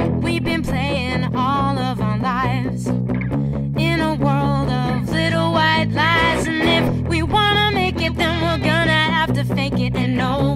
We've been playing all of our lives in a world of little white lies. And if we wanna make it, then we're gonna have to fake it and know